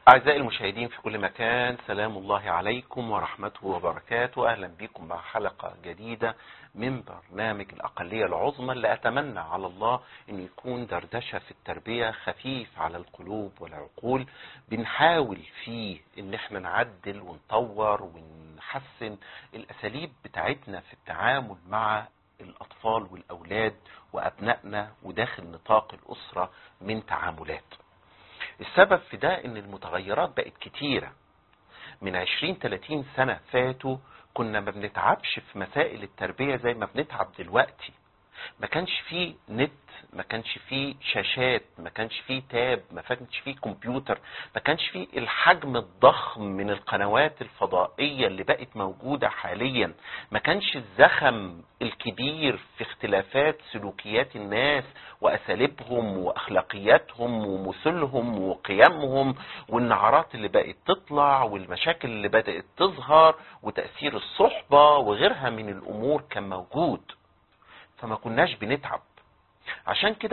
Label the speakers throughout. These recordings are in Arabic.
Speaker 1: أعزائي المشاهدين في كل مكان، سلام الله عليكم ورحمته وبركاته. أهلا بكم مع حلقة جديدة من برنامج الأقلية العظمى، اللي أتمنى على الله أن يكون دردشة في التربية خفيف على القلوب والعقول. بنحاول فيه أن احنا نعدل ونطور ونحسن الأساليب بتاعتنا في التعامل مع الأطفال والأولاد وأبنائنا وداخل نطاق الأسرة من تعاملات. السبب في ده ان المتغيرات بقت كتيرة. من 20-30 سنة فاتوا كنا ما بنتعبش في مسائل التربية زي ما بنتعب دلوقتي. ما كانش فيه نت، ما كانش فيه شاشات، ما كانش فيه تاب، ما كانش فيه كمبيوتر، ما كانش فيه الحجم الضخم من القنوات الفضائية اللي بقت موجودة حاليا، ما كانش الزخم الكبير في اختلافات سلوكيات الناس وأساليبهم وأخلاقياتهم ومثلهم وقيمهم، والنعرات اللي بقت تطلع والمشاكل اللي بدأت تظهر وتأثير الصحبة وغيرها من الأمور كان موجود. فما كناش بنتعب. عشان كده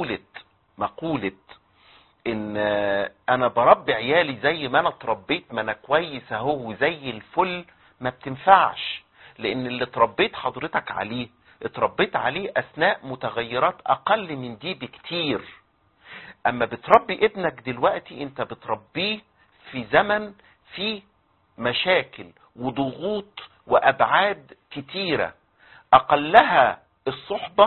Speaker 1: مقولة ان انا بربي عيالي زي ما انا اتربيت، ما انا كويس اهو زي الفل، ما بتنفعش. لان اللي اتربيت حضرتك عليه اتربيت عليه اثناء متغيرات اقل من دي بكتير. اما بتربي ابنك دلوقتي انت بتربيه في زمن فيه مشاكل وضغوط وابعاد كتيرة، اقلها الصحبة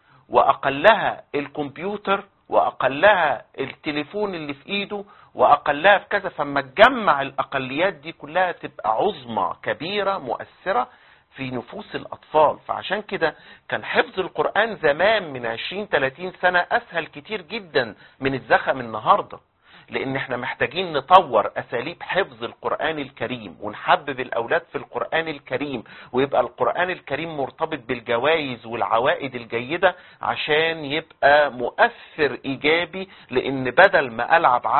Speaker 1: واقلها الكمبيوتر واقلها التليفون اللي في ايده واقلها في كذا. فما تجمع الاقليات دي كلها تبقى عظمى كبيرة مؤثرة في نفوس الاطفال. فعشان كده كان حفظ القرآن زمان من 20-30 سنة اسهل كتير جدا من الزخم النهاردة، لان احنا محتاجين نطور اساليب حفظ القرآن الكريم ونحبب الاولاد في القرآن الكريم، ويبقى القرآن الكريم مرتبط بالجوائز والعوائد الجيدة عشان يبقى مؤثر ايجابي. لان بدل ما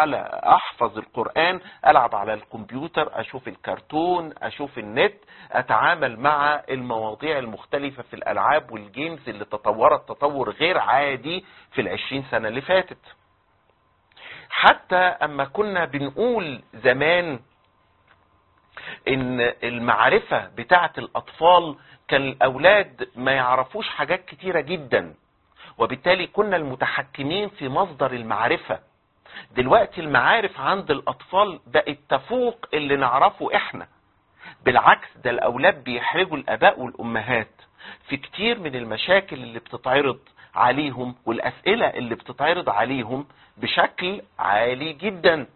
Speaker 1: احفظ القرآن العب على الكمبيوتر، اشوف الكرتون، اشوف النت، اتعامل مع المواضيع المختلفة في الالعاب والجيمز اللي تطورت تطور غير عادي في 20 سنة اللي فاتت. حتى اما كنا بنقول زمان ان المعرفة بتاعة الاطفال كان الاولاد ما يعرفوش حاجات كتيرة جدا، وبالتالي كنا المتحكمين في مصدر المعرفة. دلوقتي المعارف عند الاطفال بقت تفوق اللي نعرفه احنا. بالعكس، ده الاولاد بيحرجوا الاباء والامهات في كتير من المشاكل اللي بتتعرض عليهم والاسئلة اللي بتتعرض عليهم بشكل عالي جدا.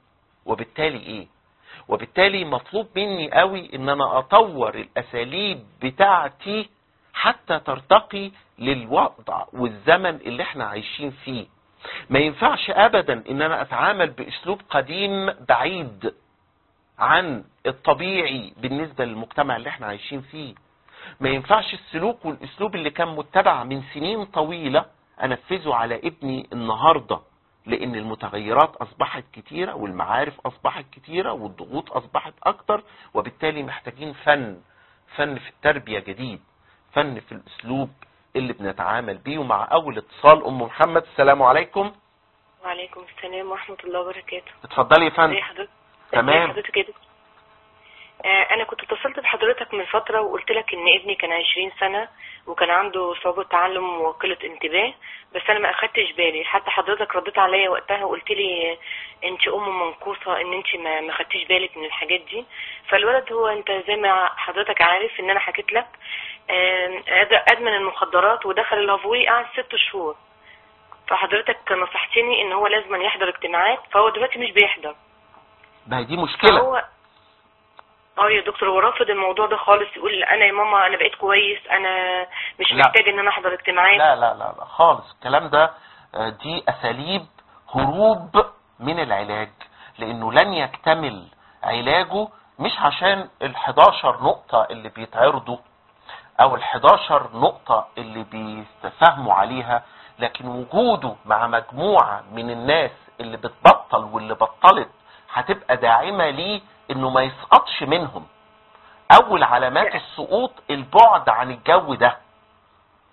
Speaker 1: وبالتالي مطلوب مني قوي ان انا اطور الاساليب بتاعتي حتى ترتقي للوضع والزمن اللي احنا عايشين فيه. ما ينفعش ابدا ان انا اتعامل باسلوب قديم بعيد عن الطبيعي بالنسبة للمجتمع اللي احنا عايشين فيه. ما ينفعش السلوك والاسلوب اللي كان متبع من سنين طويلة انفذه على ابني النهاردة، لان المتغيرات اصبحت كتيرة والمعارف اصبحت كتيرة والضغوط اصبحت اكتر. وبالتالي محتاجين فن في التربية جديد، فن في الاسلوب اللي بنتعامل بيه. ومع اول اتصال ام محمد، السلام عليكم.
Speaker 2: وعليكم السلام ورحمة الله وبركاته.
Speaker 1: اتفضلي يا فندم.
Speaker 2: ازي حضرتك؟
Speaker 1: تمام.
Speaker 2: حضرتك كده. انا كنت اتصلت بحضرتك من فترة وقلت لك ان ابني كان 20 سنة وكان عنده صعوبة تعلم وقلة انتباه، بس انا ما اخدتش بالي. حتى حضرتك رديت عليا وقتها وقلت لي انت منقوصة ان انت ما خدتيش بالك من الحاجات دي. فالولد هو انت زي ما حضرتك عارف ان انا حكيت لك ادمن المخدرات ودخل الهافوي قعد 6 شهور. فحضرتك نصحتني ان هو لازم يحضر اجتماعات، فهو دلوقتي مش بيحضر.
Speaker 1: ما هي دي مشكلة.
Speaker 2: يا دكتور، هو رافض الموضوع ده خالص، يقول انا يا ماما انا بقيت كويس، انا مش محتاج ان انا احضر اجتماعات.
Speaker 1: لا لا لا لا خالص الكلام ده. دي اساليب هروب من العلاج، لانه لن يكتمل علاجه مش عشان ال11 نقطة اللي بيتعرضوا او ال11 نقطة اللي بيستفهموا عليها، لكن وجوده مع مجموعة من الناس اللي بتبطل واللي بطلت هتبقى داعمة ليه انه ما يسقطش منهم. اول علامات السقوط البعد عن الجو ده.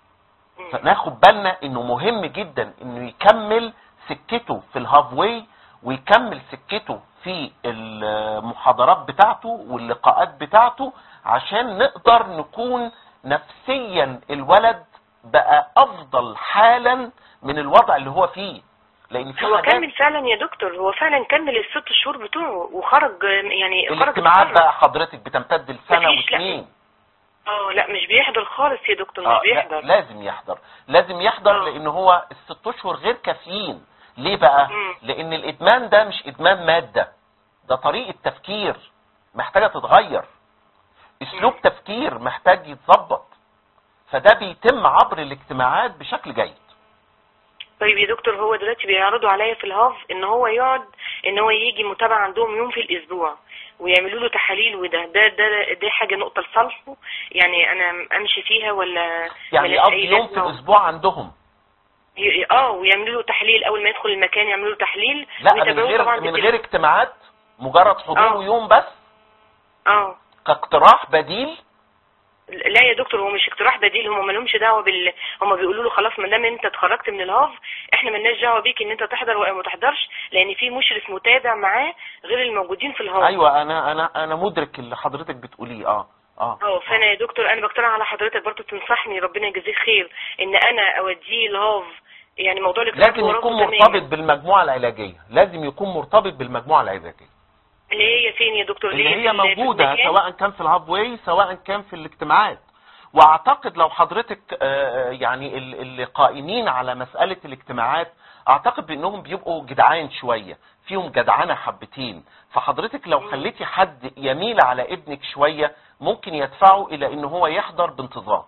Speaker 1: فناخد بالنا انه مهم جدا انه يكمل سكته في الهاف واي ويكمل سكته في المحاضرات بتاعته واللقاءات بتاعته، عشان نقدر نكون نفسيا الولد بقى افضل حالا من الوضع اللي هو فيه. لان في
Speaker 2: هو كمل فعلا يا دكتور، هو فعلا كمل ال6 شهور بتوعه وخرج، يعني خرج.
Speaker 1: الاجتماعات بقى حضرتك بتمتد لسنة واتنين.
Speaker 2: لا مش بيحضر خالص يا دكتور، مش بيحضر.
Speaker 1: لازم يحضر، لازم يحضر. لان هو ال6 اشهر غير كافيين. ليه بقى؟ لان الادمان ده مش ادمان مادة، ده طريقة تفكير محتاجة تتغير، اسلوب تفكير محتاج يتظبط، فده بيتم عبر الاجتماعات بشكل جيد.
Speaker 2: طيب يا دكتور، هو دلوقتي بيعرضوا عليا في الهاف ان هو يقعد، ان هو يجي متابعة عندهم يوم في الاسبوع ويعملوا له تحاليل، وده ده حاجة نقطة لصالحه، يعني انا امشي فيها ولا
Speaker 1: يعني يقضي يوم في الاسبوع عندهم؟
Speaker 2: ويعملوا له تحليل اول ما يدخل المكان، يعملوا له تحليل.
Speaker 1: لا، من غير اجتماعات، مجرد حضور يوم بس. كاقتراح بديل.
Speaker 2: لا يا دكتور، هو مش اقتراح بديل، هم مالهمش دعوه هم بيقولوا له خلاص ما دام انت اتخرجت من الهاف، احنا مالناش دعوه بيك ان انت تحضر ولا ما تحضرش، لان في مشرف متابع معاه غير الموجودين في الهاف.
Speaker 1: ايوه، انا مدرك اللي حضرتك بتقوليه.
Speaker 2: فانا يا دكتور انا بقترح على حضرتك برضه تنصحني، ربنا يجزيك خير، ان انا اوديه الهاف. يعني موضوع
Speaker 1: لازم يكون مرتبط بالمجموعه العلاجيه، لازم يكون مرتبط بالمجموعه العلاجيه
Speaker 2: اللي هي فين يا دكتور؟
Speaker 1: اللي هي موجودة سواء كان في الهاب واي سواء كان في الاجتماعات. واعتقد لو حضرتك يعني اللي قائمين على مسألة الاجتماعات، اعتقد بانهم بيبقوا جدعان شوية، فيهم جدعنة حبتين، فحضرتك لو خليتي حد يميل على ابنك شوية ممكن يدفعه الى ان هو يحضر بانتظام.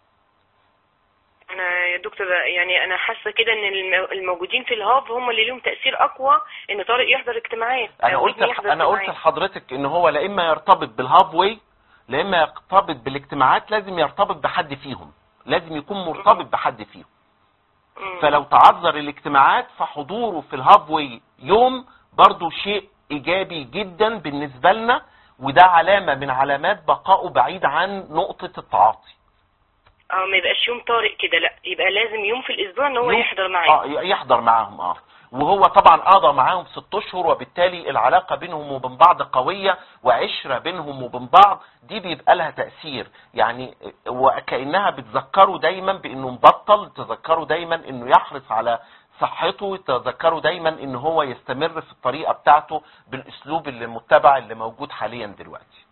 Speaker 2: انا يا دكتور يعني انا حاسه كده ان الموجودين في الهاف هم اللي لهم تاثير اقوى ان طارق يحضر اجتماعات.
Speaker 1: انا قلت لحضرتك ان هو لا اما يرتبط بالهاف واي لا اما يرتبط بالاجتماعات، لازم يرتبط بحد فيهم، لازم يكون مرتبط بحد فيهم. فلو تعذر الاجتماعات فحضوره في الهاف واي يوم برضو شيء ايجابي جدا بالنسبه لنا، وده علامه من علامات بقائه بعيد عن نقطه التعاطي.
Speaker 2: ما يبقاش يوم طارق كده، لا يبقى لازم يوم في الاسبوع ان هو يحضر معاهم.
Speaker 1: يحضر معاهم. وهو طبعا قضى معاهم 6 اشهر، وبالتالي العلاقة بينهم وبين بعض قوية، وعشرة بينهم وبين بعض دي بيبقى لها تأثير، يعني وكأنها بتذكره دايما بانه مبطل، تذكره دايما انه يحرص على صحته، تذكره دايما ان هو يستمر في الطريقة بتاعته بالاسلوب اللي متبع اللي موجود حاليا دلوقتي.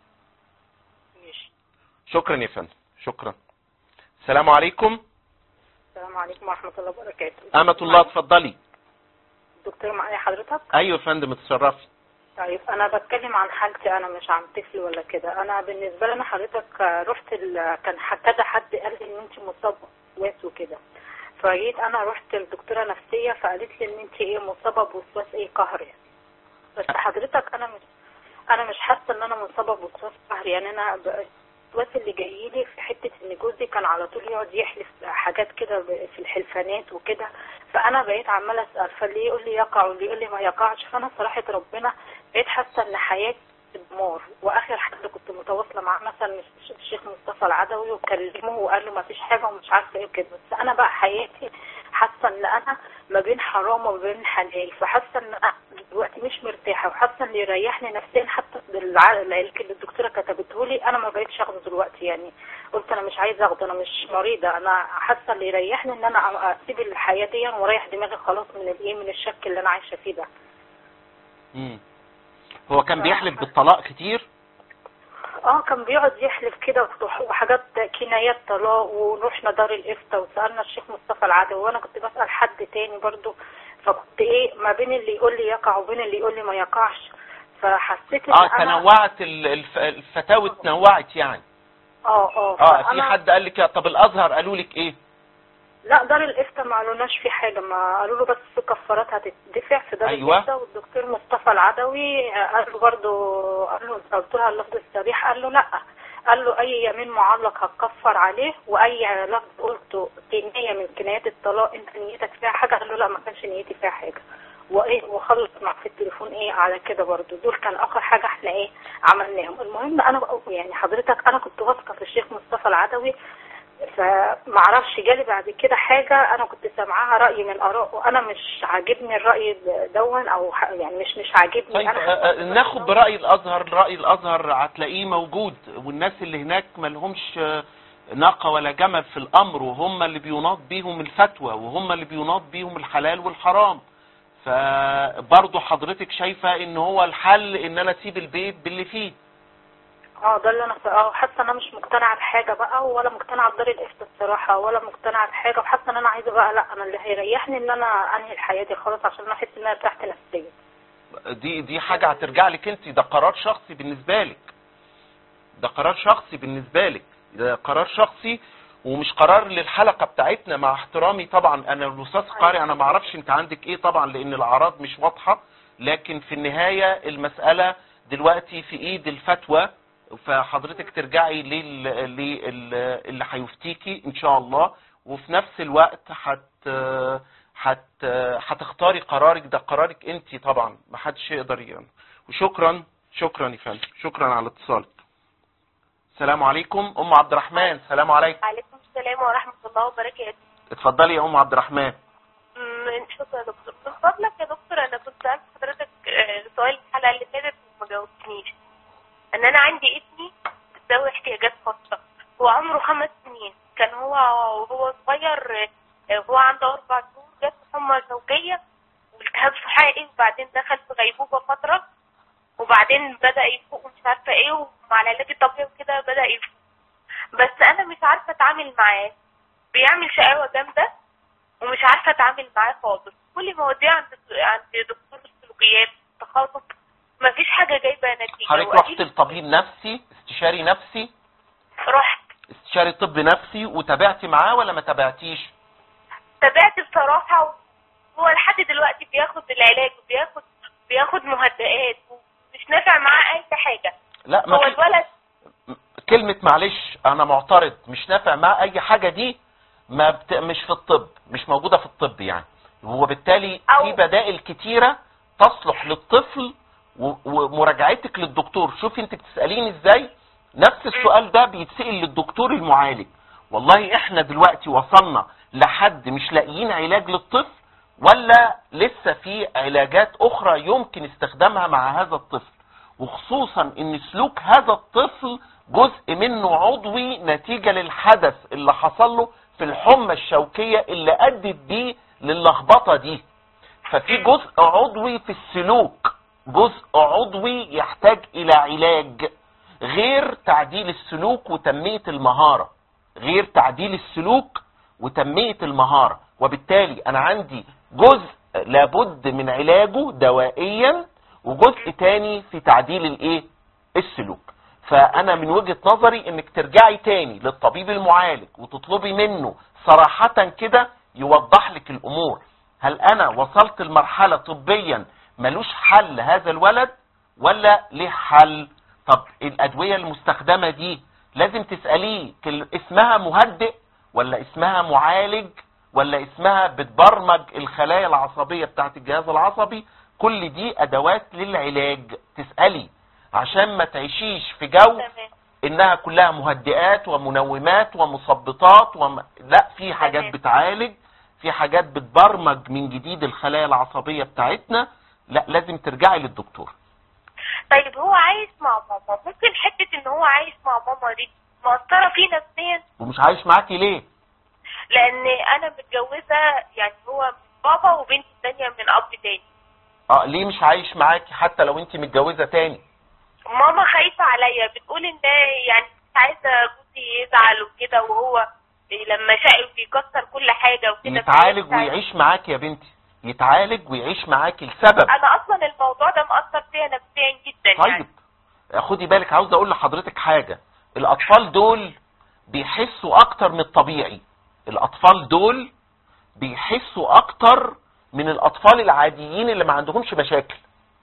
Speaker 1: شكرا يا فندم، شكرا. السلام عليكم.
Speaker 3: السلام عليكم ورحمة الله وبركاته.
Speaker 1: أمة الله، اتفضلي.
Speaker 3: دكتور معايا حضرتك؟
Speaker 1: أيوة يا فندم، اتشرفي.
Speaker 3: طيب أنا بتكلم عن حالتي أنا، مش عن طفل ولا كده. أنا بالنسبة لنا حضرتك رحت كان كذا حد قال لي إن أنت مصابة بوسواس وكده، فجيت أنا رحت لدكتورة نفسية فقالت لي إن أنت مصابة بوسواس قهري. بس حضرتك أنا مش حاسة إن أنا مصابة بوسواس قهري، يعني أنا الوسواس اللي جاي لي في حته ان جوزي كان على طول يقعد يحلف حاجات كده في الحلفانات وكده، فانا بقيت عماله اسال فاللي يقول لي يقع واللي يقول لي ما يقعش، فانا صراحه ربنا بقيت حاسه ان حياتي دمار. واخر حد كنت متواصله معاه مثلا الشيخ مصطفى العدوي، وكلمه وقال له ما فيش حاجه ومش عارفه ايه كده، بس انا بقى حياتي حاسه ان انا ما بين حرام وما بين حلال، فحاسه ان انا دلوقتي مش مرتاحه، وحاسه ان يريحني نفسيا. حتى العلاج اللي الدكتوره كتبته لي انا ما بقتش اخده دلوقتي، يعني قلت انا مش عايزه اخده، انا مش مريضه، انا حاسه اللي يريحني ان انا اسيب الحياه دي واريح دماغي خلاص من الشك اللي انا عايشه فيه ده.
Speaker 1: هو كان بيحلف بالطلاق كتير؟
Speaker 3: كان بيقعد يحلف كده وحاجات كنايات طلاق، ورحنا دار الافتاء وسالنا الشيخ مصطفى العدوي، وانا كنت بسال حد تاني برضو، فكنت ما بين اللي يقول لي يقع وبين اللي يقول لي ما يقعش، فحسيت ان
Speaker 1: تنوعت الفتاوى، تنوعت يعني. في حد قال لك؟ طب الازهر قالوا لك ايه؟
Speaker 3: لا، دار الافتاء ما قالولناش في حاجه، ما قالوا له بس في كفارات هتدفع في دار الافتاء. والدكتور مصطفى العدوي قال له برضه، قال له قلت لها اللفظ الصريح، قال له لا، قال له اي يمين معلق هتكفر عليه، واي لفظ قلته كنايه من كنايات الطلاق انت نيتك فيها حاجه، قال له لا ما كانش نيتي فيها حاجه، وخلص معاه في التليفون على كده برضه. دول كان اخر حاجه احنا عملناهم. المهم انا يعني حضرتك انا كنت واثقه في الشيخ مصطفى العدوي فمعرفش جالي بعد كده حاجة أنا كنت سامعاها رأي من آراء، وأنا مش عاجبني الرأي دون، أو يعني مش عاجبني.
Speaker 1: طيب
Speaker 3: أنا
Speaker 1: ناخد برأي الأزهر. رأي الأزهر هتلاقيه موجود، والناس اللي هناك ما لهمش ناقة ولا جمل في الأمر، وهم اللي بيناط بيهم الفتوى، وهم اللي بيناط بيهم الحلال والحرام. فبرضه حضرتك شايفة ان هو الحل ان انا اسيب البيت باللي فيه.
Speaker 3: ده اللي انا حاسه انا مش مقتنعه بحاجه بقى، ولا مقتنعه بدار الافتاء الصراحه، ولا مقتنعه بحاجه، وحاسه ان انا عايزه بقى، لا انا اللي هيريحني ان انا انهي الحياه دي خلاص، عشان انا احس ان انا ارتحت نفسيا.
Speaker 1: دي حاجة هترجع لك انت، ده قرار شخصي بالنسبة لك، ده قرار شخصي بالنسبة لك، ده قرار شخصي ومش قرار للحلقة بتاعتنا. مع احترامي طبعا، انا الاستاذ قاري انا ما اعرفش انت عندك ايه طبعا، لان الاعراض مش واضحة، لكن في النهاية المسألة دلوقتي في ايد الفتوى، فحضرتك ترجعي اللي هيفتيكي ان شاء الله، وفي نفس الوقت هتختاري قرارك، ده قرارك انت طبعا، ما حدش يقدر يعني. وشكرا يا فندم، شكرا على اتصالك. السلام عليكم ام عبد الرحمن. السلام عليكم.
Speaker 4: وعليكم السلام ورحمه الله وبركاته.
Speaker 1: اتفضلي يا ام عبد الرحمن.
Speaker 4: شكرا يا دكتور. من فضلك يا دكتور، انا كنت سالت حضرتك سؤال الحلقه اللي فاتت وما جاوبتنيش. ان انا عندي ابني ذوي احتياجات خاصه، هو عمره 5 سنين، كان وهو صغير، هو عنده 4 شهور جات حمى زوجيه والتهاب صحائي، وبعدين دخل في غيبوبه فتره، وبعدين بدا يفوق ومش عارفه ايه، ومع العلاج الطبيعي وكده بدا يفوق. بس انا مش عارفه اتعامل معاه، بيعمل شقاوه جامده ومش عارفه اتعامل معاه خالص. كل ما اوديه عند دكتور السلوكيات تخاطب مفيش حاجه جايبه نتيجه.
Speaker 1: حضرتك رحت لطبيب نفسي، استشاري نفسي؟
Speaker 4: رحت
Speaker 1: استشاري طب نفسي وتابعتي معاه ولا ما تابعتيش؟
Speaker 4: تابعت بصراحه، وهو لحد دلوقتي بياخد العلاج وبياخد مهدئات ومش نافع معاه اي حاجه.
Speaker 1: لا
Speaker 4: هو الولد
Speaker 1: كلمة معلش انا معترض، مش نافع معاه اي حاجة دي مش في الطب، مش موجودة في الطب يعني، وبالتالي في بدائل كتيرة تصلح للطفل. ومراجعتك للدكتور، شوفي انت بتسأليني ازاي، نفس السؤال ده بيتسأل للدكتور المعالج. والله احنا دلوقتي وصلنا لحد مش لاقيين علاج للطفل، ولا لسه في علاجات اخرى يمكن استخدامها مع هذا الطفل، وخصوصا ان سلوك هذا الطفل جزء منه عضوي نتيجة للحدث اللي حصل له في الحمى الشوكية اللي ادت بيه للخبطة دي. ففي جزء عضوي في السلوك، جزء عضوي يحتاج الى علاج، غير تعديل السلوك وتنمية المهارة، غير تعديل السلوك وتنمية المهارة. وبالتالي انا عندي جزء لابد من علاجه دوائيا، وجزء تاني في تعديل السلوك. فانا من وجهة نظري انك ترجعي تاني للطبيب المعالج وتطلبي منه صراحة كده يوضح لك الامور. هل انا وصلت لمرحلة طبيا ملوش حل هذا الولد ولا ليه حل؟ طب الادوية المستخدمة دي لازم تسأليه اسمها مهدئ ولا اسمها معالج ولا اسمها بتبرمج الخلايا العصبية بتاعت الجهاز العصبي. كل دي ادوات للعلاج، تسألي عشان ما تعيشيش في جو انها كلها مهدئات ومنومات ومثبطات لا، في حاجات بتعالج، في حاجات بتبرمج من جديد الخلايا العصبية بتاعتنا. لا، لازم ترجعي للدكتور.
Speaker 4: طيب هو عايش مع ماما، ممكن حتة ان هو عايش مع ماما دي مؤثرة فيه نفسيا؟
Speaker 1: ومش عايش معاكي ليه؟
Speaker 4: لان انا متجوزة، يعني هو بابا وبنتي الثانية من اب تاني.
Speaker 1: ليه مش عايش معاكي حتى لو انت متجوزة تاني؟
Speaker 4: ماما خايفة عليا، بتقول ان يعني مش عايزة جوزي يزعل وكده، وهو لما شقي بيكسر كل حاجة وكده.
Speaker 1: يتعالج ويعيش معاكي يا بنتي، يتعالج ويعيش معاكي لسبب.
Speaker 4: انا اصلا الموضوع ده مأثر فيا نفسيا جدا.
Speaker 1: طيب
Speaker 4: يعني
Speaker 1: خدي بالك، عاوز اقول لحضرتك حاجة، الاطفال دول بيحسوا اكتر من الطبيعي، الاطفال دول بيحسوا اكتر من الاطفال العاديين اللي ما عندهمش مشاكل،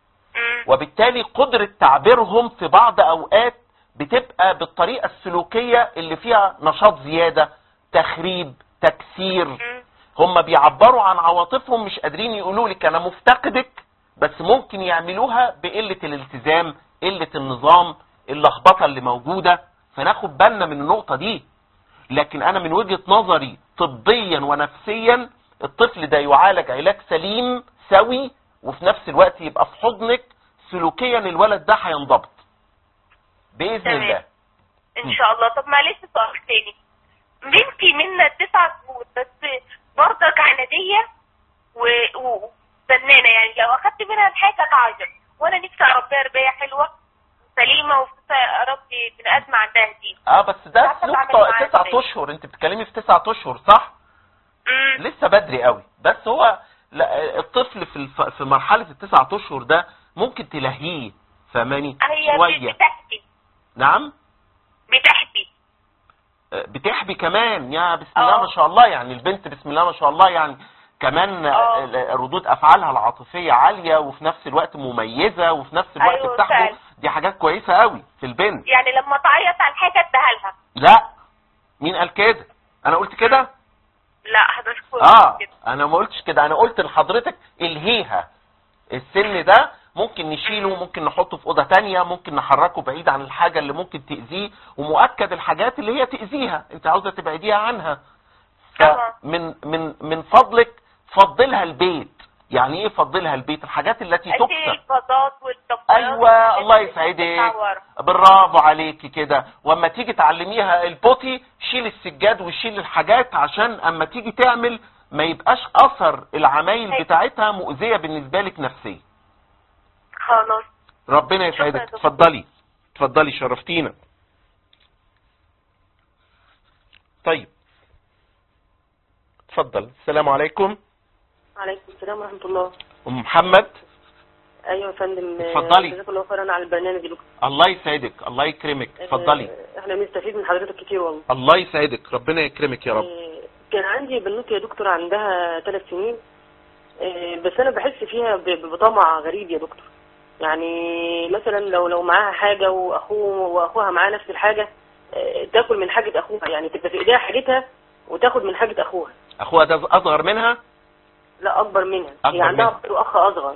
Speaker 1: وبالتالي قدرة تعبيرهم في بعض اوقات بتبقى بالطريقة السلوكية اللي فيها نشاط زيادة، تخريب، تكسير. هم بيعبروا عن عواطفهم، مش قادرين يقولوا لك انا مفتقدك، بس ممكن يعملوها بقلة الالتزام، قلة النظام، اللخبطة اللي موجودة. فناخد بالنا من النقطة دي. لكن انا من وجهة نظري طبيا ونفسيا الطفل ده يعالج علاج سليم سوي، وفي نفس الوقت يبقى في حضنك. سلوكيا الولد ده هينضبط باذن
Speaker 4: تمام.
Speaker 1: الله.
Speaker 4: ان شاء الله. طب معلش سؤال تاني. بنتي منا 9 شهور بس برضك عنادية وفنانة، يعني لو اخدت منها الحاجة تعيط، وانا نفسي اربيها رباية حلوة سليمة وفي اربي بني ادم عندها دين.
Speaker 1: بس ده
Speaker 4: عارفة
Speaker 1: سلوك
Speaker 4: أتعامل معاه
Speaker 1: 9
Speaker 4: إزاي؟
Speaker 1: اشهر. انت بتتكلمي في 9 اشهر صح؟ لسه بدري قوي. بس هو لا، الطفل في مرحلة ال9 اشهر ده ممكن تلهيه، فاهماني؟
Speaker 4: هي
Speaker 1: شوية.
Speaker 4: بتحكي.
Speaker 1: نعم بتحبي كمان. يا بسم الله ما شاء الله، يعني البنت بسم الله ما شاء الله، يعني كمان ردود افعالها العاطفية عالية، وفي نفس الوقت مميزة، وفي نفس الوقت
Speaker 4: أيوة
Speaker 1: بتحبه. دي حاجات كويسة قوي في البنت.
Speaker 4: يعني لما تعيط على الحاجة اديها لها.
Speaker 1: لا، مين قال كده؟ انا قلت كده؟
Speaker 4: لا حضرتك كده.
Speaker 1: انا ما قلتش كده. انا قلت لحضرتك الهيها. السن ده ممكن نشيله، ممكن نحطه في اوضه تانية، ممكن نحركه بعيد عن الحاجه اللي ممكن تاذيه، ومؤكد الحاجات اللي هي تاذيها انت عاوزه تبعديها عنها. من فضلك فضلها البيت. يعني ايه فضلها البيت؟ الحاجات التي تكسر.
Speaker 4: الفضات والطفايات.
Speaker 1: ايوه الله يسعدك، برافو عليكي كده. واما تيجي تعلميها البوتي، شيل السجاد وشيل الحاجات، عشان اما تيجي تعمل ما يبقاش اثر العمايل بتاعتها مؤذيه بالنسبه لك نفسيا.
Speaker 4: خلاص
Speaker 1: ربنا يسعدك. اتفضلي اتفضلي، شرفتينا. طيب اتفضل. السلام عليكم.
Speaker 5: عليكم السلام ورحمة الله.
Speaker 1: ام محمد.
Speaker 5: ايوه يا فندم.
Speaker 1: اتفضلي.
Speaker 5: جزاك الله خيرا على البرنامج دلوقتي.
Speaker 1: الله يسعدك، الله يكرمك. اتفضلي.
Speaker 5: احنا بنستفيد من حضرتك كتير والله.
Speaker 1: الله يسعدك، ربنا يكرمك يا رب.
Speaker 5: كان عندي بنوتة يا دكتور عندها 3 سنين، بس انا بحس فيها بطمع غريب يا دكتور. يعني مثلا لو معاها حاجة واخوها معاه نفس الحاجة، تاكل من حاجة اخوها، يعني تبقى في ايديها حاجتها وتاخد من حاجة اخوها.
Speaker 1: اخوها ده اصغر منها؟
Speaker 5: لا اكبر منها. هي
Speaker 1: أكبر
Speaker 5: عندها
Speaker 1: منها.
Speaker 5: اخ اصغر.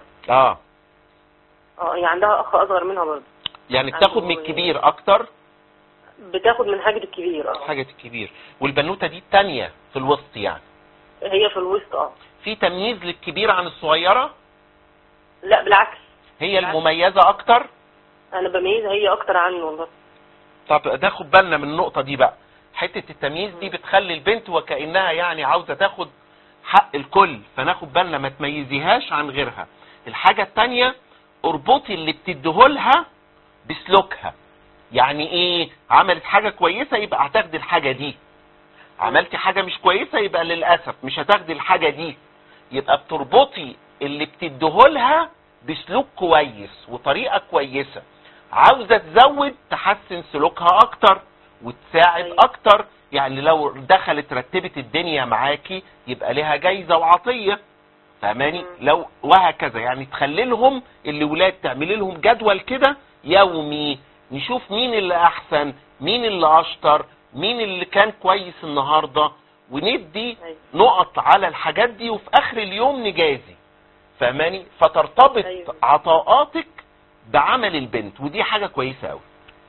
Speaker 5: هي عندها اخ اصغر منها برضه.
Speaker 1: يعني بتاخد من الكبير اكتر؟
Speaker 5: بتاخد من حاجة الكبير.
Speaker 1: حاجة الكبير. والبنوتة دي التانية في الوسط يعني؟
Speaker 5: هي في الوسط.
Speaker 1: في تمييز للكبير عن الصغيرة؟
Speaker 5: لا بالعكس.
Speaker 1: هي المميزة اكتر؟
Speaker 5: انا بميزها هي اكتر عنه والله.
Speaker 1: طب ناخد بالنا من النقطة دي بقى. حتة التمييز دي بتخلي البنت وكأنها يعني عاوزة تاخد حق الكل، فناخد بالنا ما تميزيهاش عن غيرها. الحاجة التانية، اربطي اللي بتديهولها بسلوكها. يعني ايه؟ عملت حاجة كويسة يبقى هتاخدي الحاجة دي، عملتي حاجة مش كويسة يبقى للأسف مش هتاخدي الحاجة دي. يبقى بتربطي اللي بتديهولها بسلوك كويس وطريقة كويسة. عاوزة تزود تحسن سلوكها اكتر وتساعد اكتر. يعني لو دخلت رتبت الدنيا معاكي يبقى لها جايزة وعطية، فاهماني؟ لو وهكذا. يعني تخلي لهم الولاد، تعملي لهم جدول كده يومي، نشوف مين اللي احسن، مين اللي اشطر، مين اللي كان كويس النهاردة، وندي نقط على الحاجات دي، وفي اخر اليوم نجازي، فاهماني؟ فترتبط عطاءاتك بعمل البنت، ودي حاجة كويسة قوي.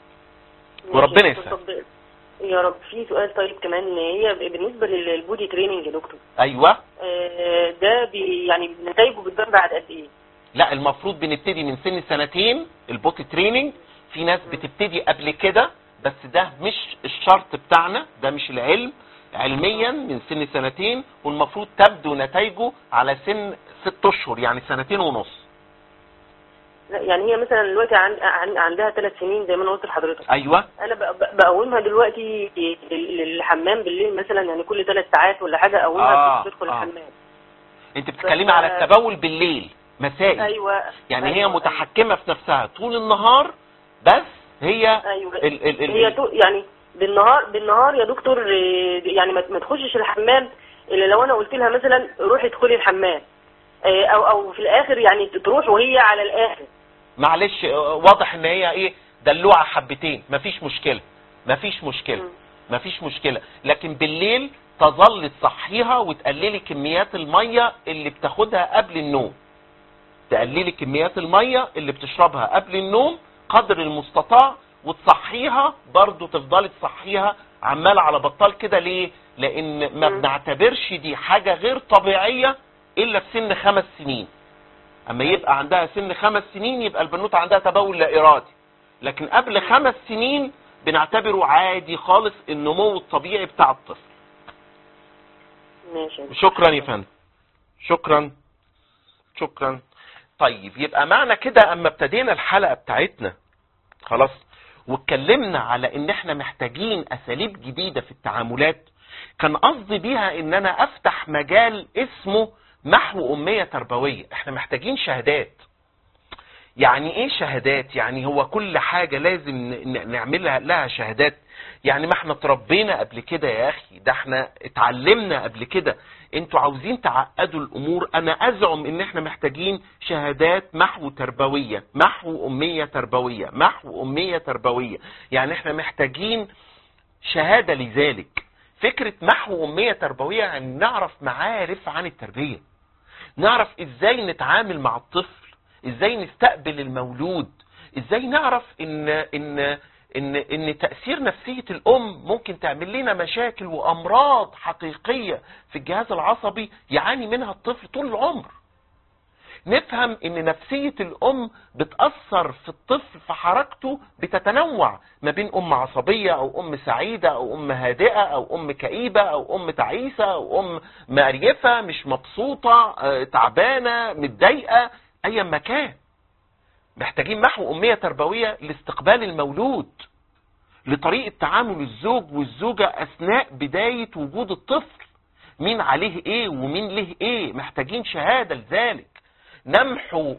Speaker 1: وربنا يسعدك
Speaker 5: يا رب. في سؤال طيب كمان، هي بالنسبة للبودي تريننج يا دكتور.
Speaker 1: ايوه.
Speaker 5: ده يعني نتائجه بتبان بعد قد ايه؟
Speaker 1: لا، المفروض بنبتدي من سن 2 البودي تريننج. في ناس بتبتدي قبل كده، بس ده مش الشرط بتاعنا، ده مش العلم. علميا من سن 2، والمفروض تبدو نتائجه على سن 6 اشهر، يعني 2.5 سنين.
Speaker 5: لا يعني هي مثلا دلوقتي عندها 3 سنين زي ما انا قلت لحضرتك.
Speaker 1: ايوه.
Speaker 5: انا بقومها دلوقتي للحمام بالليل مثلا، يعني كل 3 ساعات ولا حاجه اقومها تدخل الحمام.
Speaker 1: انت بتتكلمي على التبول بالليل مسائي.
Speaker 5: ايوه.
Speaker 1: يعني هي متحكمه في نفسها طول النهار، بس هي
Speaker 5: يعني بالنهار يا دكتور، يعني ما تخشش الحمام الا لو انا قلت لها مثلا روحي ادخلي الحمام، او في الاخر يعني تروح وهي على الاخر.
Speaker 1: معلش، واضح ان هي ايه، دلوعه حبتين. مفيش مشكله، مفيش مشكله. لكن بالليل تظل تصحيها وتقللي كميات الميه اللي بتاخدها قبل النوم. تقللي كميات الميه اللي بتشربها قبل النوم قدر المستطاع، وتصحيها برضو، تفضلي تصحيها عمال على بطال كده. ليه؟ لان ما بنعتبرش دي حاجة غير طبيعية الا في سن 5 سنين. اما يبقى عندها سن 5 سنين يبقى البنوتة عندها تبول لا ارادي، لكن قبل 5 سنين بنعتبره عادي خالص النمو الطبيعي بتاع الطفل.
Speaker 5: ماشي.
Speaker 1: شكرا يا فندم. شكرا. طيب يبقى معنى كده اما ابتدينا الحلقة بتاعتنا خلاص واتكلمنا على ان احنا محتاجين اساليب جديدة في التعاملات، كان قصدي بيها ان انا افتح مجال اسمه محو امية تربوية. احنا محتاجين شهادات. يعني ايه شهادات؟ يعني هو كل حاجة لازم نعملها لها شهادات؟ يعني ما احنا اتربينا قبل كده يا اخي، ده احنا اتعلمنا قبل كده. انتوا عاوزين تعقدوا الامور. انا ازعم ان احنا محتاجين شهادات محو تربوية، محو امية تربوية، محو امية تربوية. يعني احنا محتاجين شهادة لذلك. فكرة محو امية تربوية يعني نعرف معارف عن التربية، نعرف ازاي نتعامل مع الطفل، ازاي نستقبل المولود، ازاي نعرف ان تأثير نفسية الام ممكن تعمل لنا مشاكل وامراض حقيقية في الجهاز العصبي يعاني منها الطفل طول العمر. نفهم ان نفسية الام بتأثر في الطفل، في حركته بتتنوع ما بين ام عصبية او ام سعيدة او ام هادئة او ام كئيبة او ام تعيسة او ام مقريفة مش مبسوطة تعبانة متضايقة ايا ما كان. محتاجين محو امية تربوية لاستقبال المولود، لطريقة تعامل الزوج والزوجة اثناء بداية وجود الطفل، مين عليه ايه ومين له ايه. محتاجين شهادة لذلك. نمحو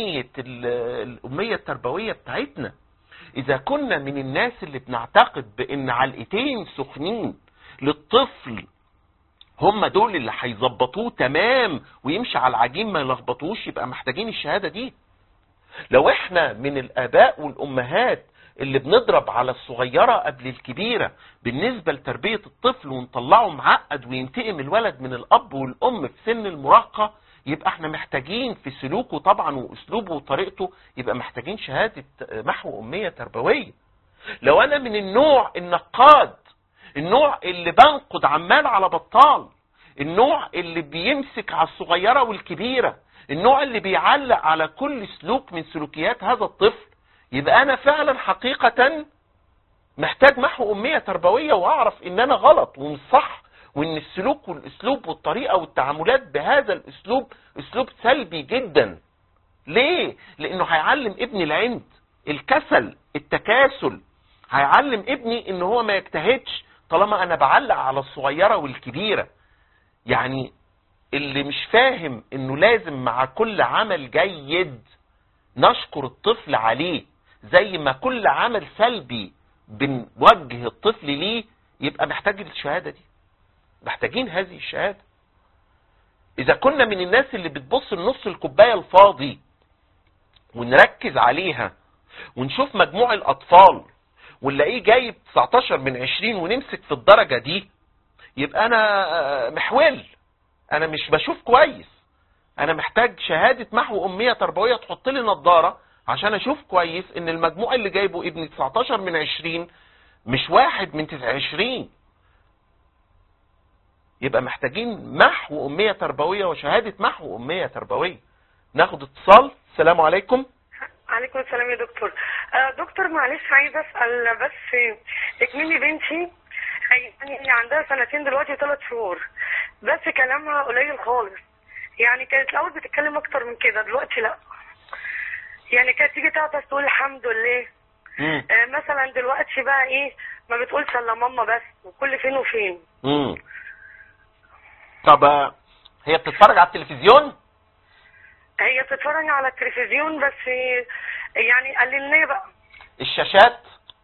Speaker 1: الامية التربوية بتاعتنا. اذا كنا من الناس اللي بنعتقد بان علقتين سخنين للطفل هم دول اللي هيظبطوه تمام ويمشي على العجين ما يلخبطوش، يبقى محتاجين الشهادة دي. لو احنا من الاباء والامهات اللي بنضرب على الصغيرة قبل الكبيرة بالنسبة لتربية الطفل ونطلعه معقد وينتقم الولد من الاب والام في سن المراهقة، يبقى احنا محتاجين في سلوكه طبعا واسلوبه وطريقته، يبقى محتاجين شهادة محو امية تربوية. لو انا من النوع النقاد، النوع اللي بنقد عمال على بطال، النوع اللي بيمسك على الصغيرة والكبيرة، النوع اللي بيعلق على كل سلوك من سلوكيات هذا الطفل، يبقى انا فعلا حقيقة محتاج محو امية تربوية واعرف ان انا غلط ومش صح، وان السلوك والاسلوب والطريقة والتعاملات بهذا الاسلوب اسلوب سلبي جدا. ليه؟ لانه هيعلم ابني العند، الكسل، التكاسل. هيعلم ابني ان هو ما يجتهدش طالما انا بعلق على الصغيرة والكبيرة. يعني اللي مش فاهم انه لازم مع كل عمل جيد نشكر الطفل عليه زي ما كل عمل سلبي بنوجه الطفل ليه، يبقى محتاج الشهادة دي. محتاجين هذه الشهادة. اذا كنا من الناس اللي بتبص لنص الكوباية الفاضي ونركز عليها ونشوف مجموع الاطفال ونلاقيه جايب 19 من 20 ونمسك في الدرجة دي، يبقى انا محول، انا مش بشوف كويس. انا محتاج شهادة محو امية تربوية تحط لي نظارة عشان اشوف كويس ان المجموع اللي جايبه ابني 19 من 20 مش 1 من 29. يبقى محتاجين محو امية تربوية وشهادة محو امية تربوية. ناخد اتصال. السلام عليكم.
Speaker 6: عليكم السلام يا دكتور. دكتور معلش عايزه اسال بس اكملي بنتي يعني عندها 2 سنين دلوقتي 3 شهور، بس كلامها قليل خالص. يعني كانت الاول بتتكلم اكتر من كده، دلوقتي لا. يعني كانت تيجي تعطس تقول الحمد لله. مثلا دلوقتي بقى ايه، ما بتقولش الا ماما بس، وكل فين وفين.
Speaker 1: طب هي بتتفرج على التلفزيون؟
Speaker 6: هي بتتفرج على التلفزيون بس يعني قللناه بقى.
Speaker 1: الشاشات؟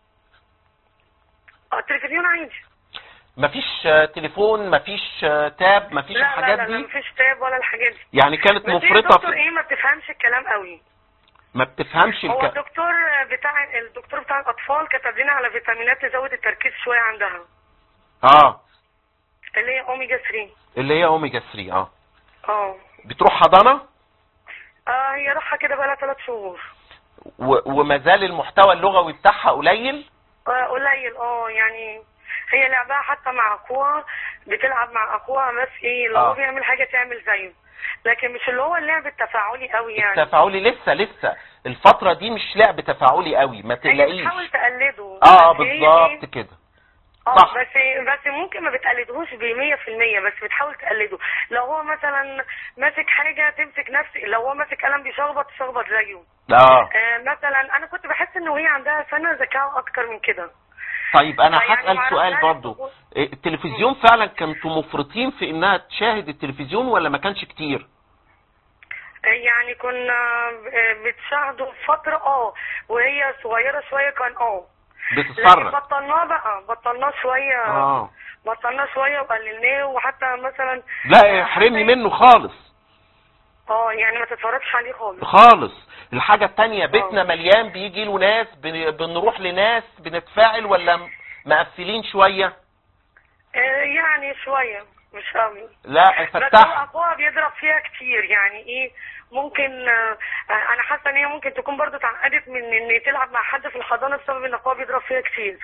Speaker 6: التلفزيون عادي.
Speaker 1: مفيش تليفون، مفيش تاب، مفيش الحاجات دي؟
Speaker 6: لا مفيش تاب ولا الحاجات دي.
Speaker 1: يعني كانت مفرطة
Speaker 6: الدكتور ايه ما بتفهمش الكلام قوي.
Speaker 1: ما بتفهمش
Speaker 6: هو الدكتور بتاع الاطفال كتب لنا على فيتامينات تزود التركيز شويه عندها. اللي هي اوميجا 3.
Speaker 1: اللي هي اوميجا 3. بتروح حضانة؟
Speaker 6: هي راحة كده بقى لها 3 شهور.
Speaker 1: وما زال المحتوى اللغوي بتاعها قليل؟
Speaker 6: قليل يعني هي لعبها حتى مع اخوها، بتلعب مع اخوها بس ايه لو هو بيعمل حاجه تعمل زيه، لكن مش اللي هو اللعب التفاعلي قوي يعني.
Speaker 1: التفاعلي لسه الفتره دي مش لعب تفاعلي قوي، ما تقلقيش.
Speaker 6: هي بتحاول تقلده.
Speaker 1: بالظبط كده.
Speaker 6: صح. بس ممكن ما بتقلدهوش ب100%، بس بتحاول تقلده. لو هو مثلا ماسك حاجه تمسك نفس، لو هو ماسك قلم بيشخبط تشخبط زيه. مثلا انا كنت بحس ان هي عندها سنه ذكاء اكتر من كده.
Speaker 1: طيب انا هسأل سؤال برضو، التلفزيون فعلا كنتوا مفرطين في انها تشاهد التلفزيون ولا ما كانش كتير؟
Speaker 6: يعني كنا بتشاهده فتره وهي صغيره شويه كان
Speaker 1: بتتصرف.
Speaker 6: بطلناه شويه. بطلناه شويه وقللناه، وحتى مثلا
Speaker 1: لا احرمني منه خالص.
Speaker 6: يعني ما تتفرجش عليه
Speaker 1: خالص. الحاجه الثانيه، بيتنا مليان، بيجي له ناس، بنروح لناس، بنتفاعل ولا مقفلين شويه؟
Speaker 6: يعني شويه مش قوي.
Speaker 1: لا
Speaker 6: بس هو اخوها بيضرب فيها كتير، يعني ايه ممكن انا حاسه ان هي ممكن تكون برضو اتعقدت من ان تلعب مع حد في الحضانه بسبب ان اخوها بيضرب فيها كتير.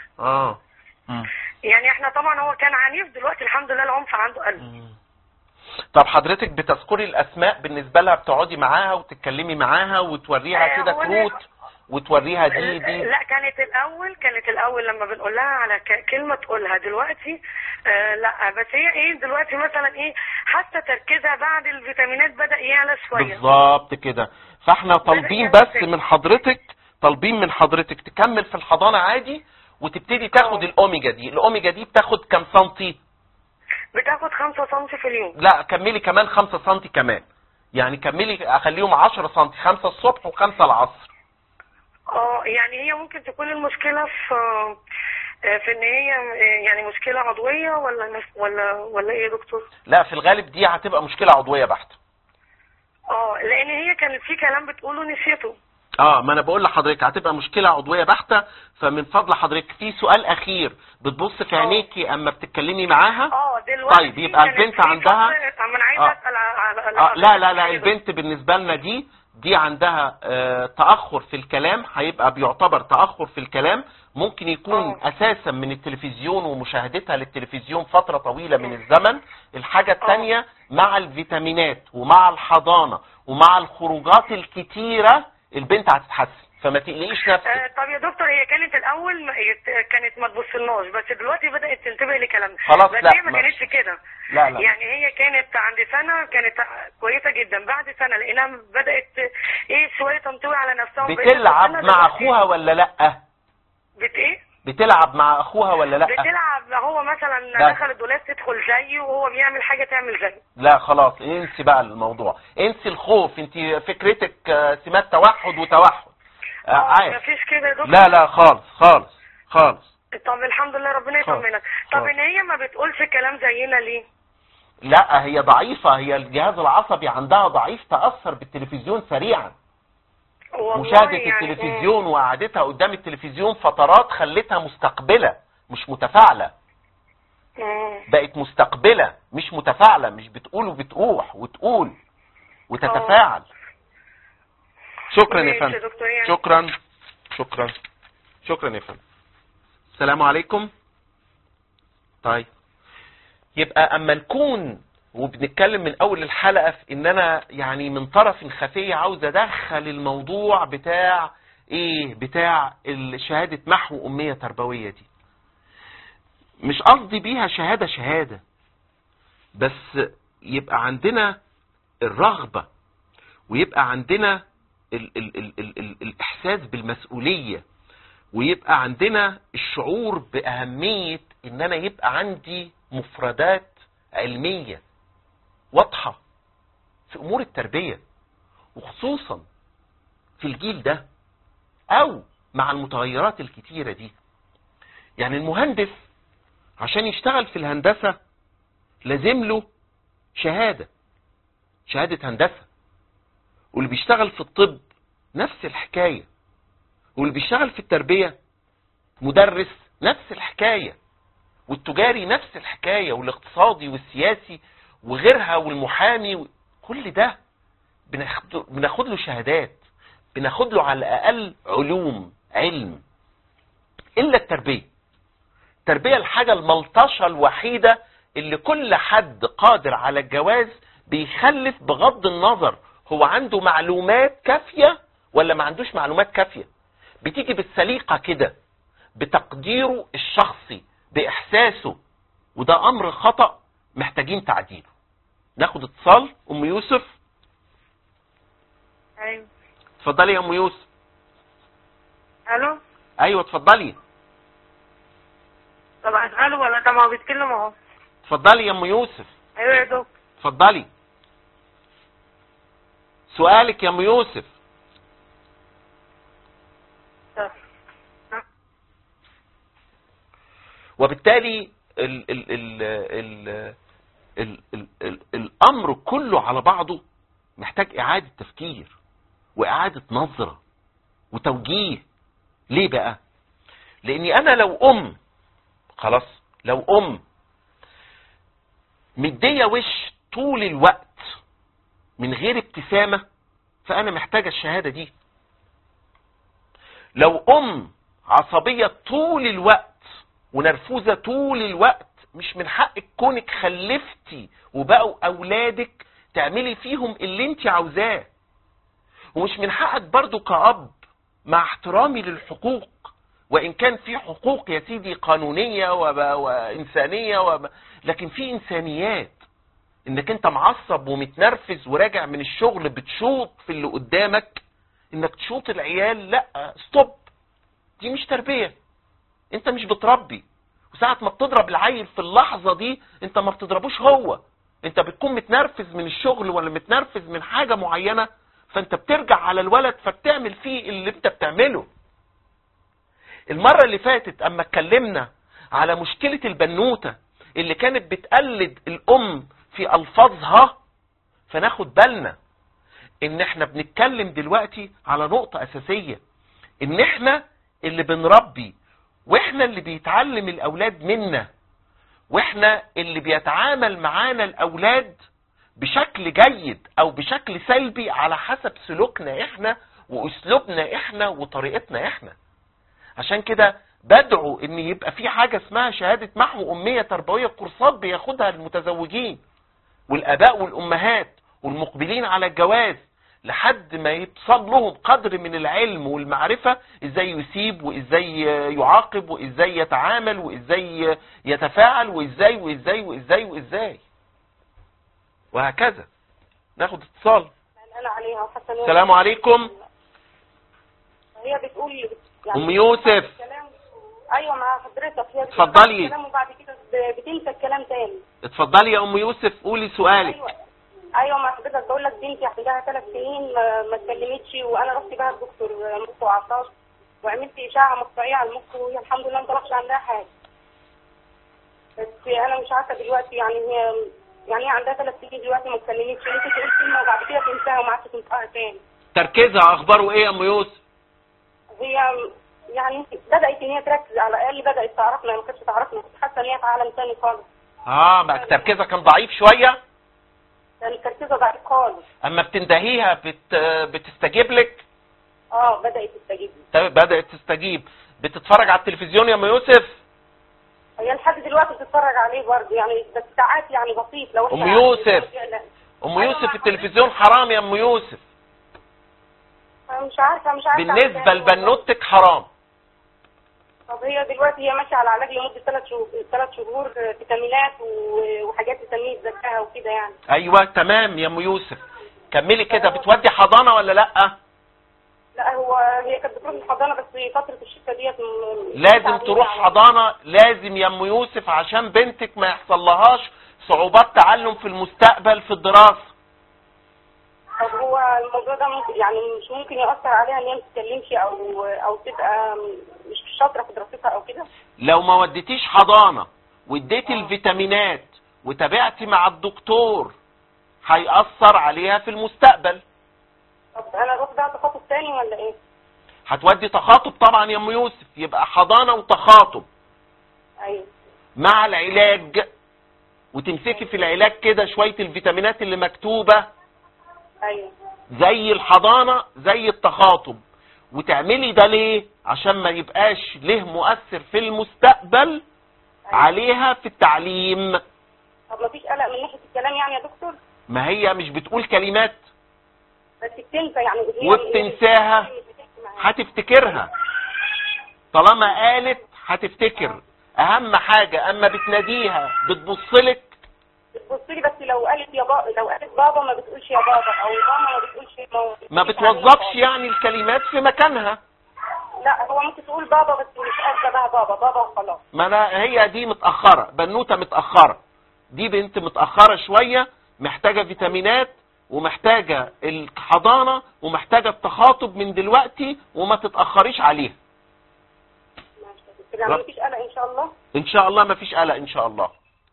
Speaker 6: يعني احنا طبعا هو كان عنيف، دلوقتي الحمد لله العنف عنده قل.
Speaker 1: طب حضرتك بتذكري الاسماء بالنسبه لها، بتقعدي معاها وتتكلمي معاها وتوريها كده كروت وتوريها دي؟
Speaker 6: لا كانت الاول لما بنقول لها على كلمه تقولها. دلوقتي لا، بس هي دلوقتي مثلا حتى تركيزها بعد الفيتامينات بدأ يعلى شويه.
Speaker 1: بالظبط كده. فاحنا طالبين بس من حضرتك تكمل في الحضانه عادي، وتبتدي تاخد الاوميجا دي. الاوميجا دي بتاخد كام سنتي؟
Speaker 6: بتاخد 5 سنتي في اليوم.
Speaker 1: لا كملي كمان 5 سنتي كمان، يعني كملي اخليهم 10 سنتي، 5 الصبح و5 العصر.
Speaker 6: يعني هي ممكن تكون المشكله في ان هي يعني مشكله عضويه ولا ايه يا دكتور؟
Speaker 1: لا في الغالب دي هتبقى مشكله عضويه بحته.
Speaker 6: لان هي كانت في كلام بتقوله نسيته.
Speaker 1: ما انا بقول لحضرتك هتبقى مشكله عضويه بحته. فمن فضل حضرتك في سؤال اخير، بتبص في عينيكي اما بتتكلمي معاها؟
Speaker 6: دلوقتي
Speaker 1: طيب يبقى البنت عندها
Speaker 6: انا عايزه اسال
Speaker 1: لا البنت بالنسبه لنا دي عندها تاخر في الكلام، هيبقى بيعتبر تاخر في الكلام. ممكن يكون اساسا من التلفزيون ومشاهدتها للتلفزيون فتره طويله من الزمن. الحاجه الثانيه مع الفيتامينات ومع الحضانه ومع الخروجات الكتيره البنت هتتحسن، فما تقلقيش نفسك.
Speaker 6: طب يا دكتور، هي كانت الاول كانت ما تبصلناش، بس دلوقتي بدات تنتبه لكلامنا.
Speaker 1: خلاص.
Speaker 6: بس
Speaker 1: لا
Speaker 6: هي ما كانتش كده.
Speaker 1: لا
Speaker 6: يعني هي كانت عند سنه كانت كويسه جدا، بعد سنه لقيناها بدات شويه تنطوي على نفسها.
Speaker 1: بتلعب مع اخوها ولا لا؟ بتلعب مع اخوها ولا لا؟
Speaker 6: بتلعب. هو مثلا دخل الدولاب تدخل زيه، وهو بيعمل حاجه تعمل زيه.
Speaker 1: لا خلاص انسي بقى الموضوع، انسي الخوف. انت فكرتك سمات توحد وتوحد.
Speaker 6: مفيش كده يا دكتور.
Speaker 1: لا خالص.
Speaker 6: طب الحمد لله، ربنا يطمنك. طب ان هي ما بتقولش كلام زينا ليه؟
Speaker 1: لا هي ضعيفه، هي الجهاز العصبي عندها ضعيف، تاثر بالتلفزيون سريعا. مشاهدة التلفزيون وقعدتها قدام التلفزيون فترات خلتها مستقبلة مش متفاعلة. بقت مستقبلة مش متفاعلة، مش بتقول وبتقوح وتقول وتتفاعل. شكرا يا فندم. شكرا يا فندم. السلام عليكم. طيب يبقى اما نكون وبنتكلم من اول الحلقة في ان انا يعني من طرف خفي عاوز ادخل الموضوع بتاع بتاع شهادة محو امية تربوية دي. مش قصدي بيها شهادة، بس يبقى عندنا الرغبة، ويبقى عندنا الاحساس بالمسؤولية، ويبقى عندنا الشعور باهمية ان انا يبقى عندي مفردات علمية واضحة في امور التربية، وخصوصا في الجيل ده او مع المتغيرات الكتيرة دي. يعني المهندس عشان يشتغل في الهندسة لازم له شهادة هندسة، واللي بيشتغل في الطب نفس الحكاية، واللي بيشتغل في التربية مدرس نفس الحكاية، والتجاري نفس الحكاية، والاقتصادي والسياسي وغيرها والمحامي كل ده بناخد له شهادات، بناخد له على الأقل علم. إلا التربية التربية الحاجة الملطشة الوحيدة اللي كل حد قادر على الجواز بيخلف بغض النظر هو عنده معلومات كافية ولا ما عندوش معلومات كافية. بتيجي بالسليقة كده، بتقديره الشخصي، بإحساسه، وده أمر خطأ محتاجين تعديله. ناخد اتصال. أم يوسف.
Speaker 6: ايوه
Speaker 1: اتفضلي يا أم يوسف.
Speaker 6: الو.
Speaker 1: أيوة اتفضلي.
Speaker 6: طبعا الو ولا ده ما هو بيتكلم اهو.
Speaker 1: اتفضلي يا أم يوسف.
Speaker 6: ايوه يا دكتور.
Speaker 1: اتفضلي سؤالك يا أم يوسف. وبالتالي ال ال ال ال ال ال ال الأمر كله على بعضه محتاج إعادة تفكير وإعادة نظرة وتوجيه. ليه بقى؟ لأني أنا لو خلاص لو مدية وش طول الوقت من غير ابتسامة، فأنا محتاجة الشهادة دي. لو عصبية طول الوقت ونرفوزة طول الوقت، مش من حقك كونك خلفتي وبقوا أولادك تعملي فيهم اللي انت عاوزاه. ومش من حقك برضو كأب، مع احترامي للحقوق، وإن كان في حقوق يا سيدي قانونية وإنسانية لكن في إنسانيات. إنك أنت معصب ومتنرفز وراجع من الشغل بتشوط في اللي قدامك، إنك تشوط العيال، لا ستوب، دي مش تربية. أنت مش بتربي. وساعة ما بتضرب العيل في اللحظة دي أنت ما بتضربوش هو، أنت بتكون متنرفز من الشغل ولا متنرفز من حاجة معينة، فأنت بترجع على الولد فبتعمل فيه اللي أنت بتعمله. المرة اللي فاتت اما اتكلمنا على مشكلة البنوتة اللي كانت بتقلد الام في الفاظها، فناخد بالنا ان احنا بنتكلم دلوقتي على نقطة اساسية، ان احنا اللي بنربي، واحنا اللي بيتعلم الاولاد منا، واحنا اللي بيتعامل معانا الاولاد بشكل جيد او بشكل سلبي على حسب سلوكنا احنا واسلوبنا احنا وطريقتنا احنا. عشان كده بدعو ان يبقى في حاجة اسمها شهادة محو امية تربوية، كورسات بياخدها المتزوجين والاباء والامهات والمقبلين على الجواز، لحد ما يتصل لهم قدر من العلم والمعرفة ازاي يسيب وازاي يعاقب وازاي يتعامل وازاي يتفاعل وازاي وازاي وازاي وازاي وهكذا. ناخد اتصال. السلام عليكم.
Speaker 3: هي بتقول
Speaker 1: يعني ام يوسف.
Speaker 3: ايوه مع حضرتك. هي
Speaker 1: اتفضلي.
Speaker 3: الكلام وبعد كده بتنسى الكلام تاني.
Speaker 1: اتفضلي يا ام يوسف، قولي سؤالك.
Speaker 3: ايوه مع حضرتك. بقول لك بنتي عندها 3 سنين ما اتكلمتش، وانا رحت بقى لدكتور مخ واعصاب وعملت اشعه مقطعيه على المخ، وهي الحمد لله ما طلعش عندها حاجه. بس انا مش عارفه دلوقتي يعني هي عندها 3 سنين دلوقتي ما اتكلمتش، ممكن تقول كلمه وبعد كده تنساها وما عادش تنطقها تاني.
Speaker 1: تركيزها اخباره ايه يا ام يوسف؟
Speaker 3: هي يعني بدأت ان هي تركز، على الاقل بدأت تعرفنا، ما كانتش تعرفنا، كنت حاسه ان هي في عالم ثاني خالص.
Speaker 1: بقى تركيزها كان ضعيف شويه؟
Speaker 3: كان تركيزها ضعيف خالص.
Speaker 1: اما بتندهيها بتستجيب لك؟
Speaker 3: بدأت تستجيب.
Speaker 1: طيب بدأت تستجيب. بتتفرج على التلفزيون يا ام يوسف؟
Speaker 3: هي لحد دلوقتي بتتفرج عليه برضه يعني، بس ساعات يعني بسيط. لو
Speaker 1: ام يوسف ام يوسف التلفزيون حرام يا ام يوسف.
Speaker 3: مش عارفه
Speaker 1: بالنسبه لبنوتك حرام.
Speaker 3: طب هي دلوقتي هي ماشيه على علاج لمده 3 شهور فيتامينات وحاجات تنميه ذكائها وكده يعني.
Speaker 1: ايوه تمام يا ام يوسف، كملي كده. بتودي حضانه ولا لا؟
Speaker 3: لا هي كانت بتروح الحضانه، بس فتره الشتاء ديت
Speaker 1: لازم تروح حضانه، لازم يا ام يوسف، عشان بنتك ما يحصلهاش صعوبات تعلم في المستقبل في الدراسه.
Speaker 3: طب هو الموضوع ده مش ممكن يأثر عليها ان هي ما تتكلمش او تبقى مش شاطره في دراستها او كده؟
Speaker 1: لو ما وديتيش حضانه واديتي الفيتامينات وتابعتي مع الدكتور هيأثر عليها في المستقبل.
Speaker 3: طب انا اروح بقى تخاطب تاني ولا ايه؟
Speaker 1: هتودي تخاطب طبعا يا ام يوسف، يبقى حضانه وتخاطب.
Speaker 3: ايوه.
Speaker 1: مع العلاج، وتمسكي في العلاج كده شويه الفيتامينات اللي مكتوبه.
Speaker 3: ايوه.
Speaker 1: زي الحضانه زي التخاطب. وتعملي ده ليه؟ عشان ما يبقاش له مؤثر في المستقبل عليها في التعليم.
Speaker 7: طب مفيش قلق من ناحيه الكلام يعني يا دكتور؟
Speaker 1: ما هي مش بتقول كلمات
Speaker 7: بس بتنسى يعني
Speaker 1: وبتنساها، هتفتكرها طالما قالت هتفتكر. اهم حاجة اما بتناديها بتبصلك،
Speaker 7: بتبصلي، بس لو قالت لو قالت بابا ما بتقولش يا بابا، او ماما ما بتقولش
Speaker 1: ما بتوظفش يعني الكلمات في مكانها.
Speaker 7: لا هو ممكن تقول بابا بس مش قصده بقى بابا خلاص.
Speaker 1: ما انا هي دي متأخرة، بنوتة متأخرة، دي بنت متأخرة شوية، محتاجة فيتامينات ومحتاجة الحضانة ومحتاجة التخاطب من دلوقتي، وما تتأخريش عليها.
Speaker 7: يعني مفيش قلق ان شاء الله؟
Speaker 1: ان شاء الله مفيش قلق ان شاء الله.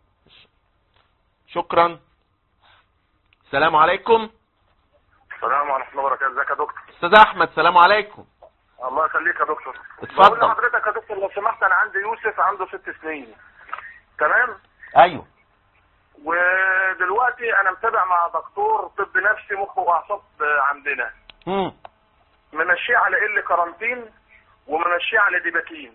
Speaker 1: شكرا. السلام عليكم.
Speaker 8: السلام ورحمه الله وبركاته. ازيك يا دكتور؟
Speaker 1: استاذ احمد السلام عليكم.
Speaker 8: الله يخليك يا دكتور.
Speaker 1: اتفضل.
Speaker 8: بقول لحضرتك يا دكتور لو سمحت، انا عندي يوسف عنده 6 سنين. تمام؟
Speaker 1: ايوه.
Speaker 8: ودلوقتي انا متابع مع دكتور طب نفسي مخ واعصاب عندنا. ممشيه على كارانتين وممشيه على ديباكين.